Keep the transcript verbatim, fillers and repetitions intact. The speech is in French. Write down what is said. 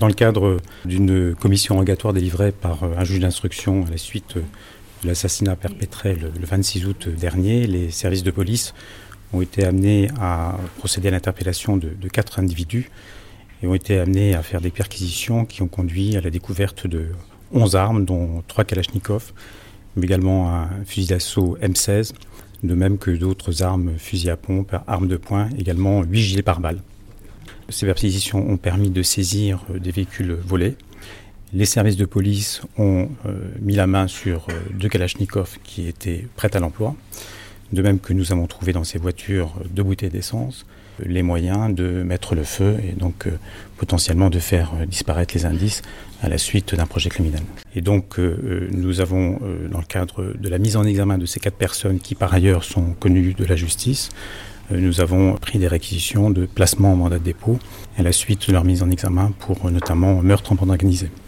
Dans le cadre d'une commission rogatoire délivrée par un juge d'instruction à la suite de l'assassinat perpétré le vingt-six août dernier, les services de police ont été amenés à procéder à l'interpellation de, de quatre individus et ont été amenés à faire des perquisitions qui ont conduit à la découverte de onze armes, dont trois Kalachnikov, mais également un fusil d'assaut M seize, de même que d'autres armes, fusils à pompe, armes de poing, également huit gilets pare-balles. Ces perquisitions ont permis de saisir des véhicules volés. Les services de police ont euh, mis la main sur euh, deux Kalachnikov qui étaient prêts à l'emploi. De même que nous avons trouvé dans ces voitures deux bouteilles d'essence, les moyens de mettre le feu et donc euh, potentiellement de faire euh, disparaître les indices à la suite d'un projet criminel. Et donc euh, nous avons, euh, dans le cadre de la mise en examen de ces quatre personnes qui par ailleurs sont connues de la justice, euh, nous avons pris des réquisitions de placement en mandat de dépôt à la suite de leur mise en examen pour euh, notamment meurtre en bande organisée.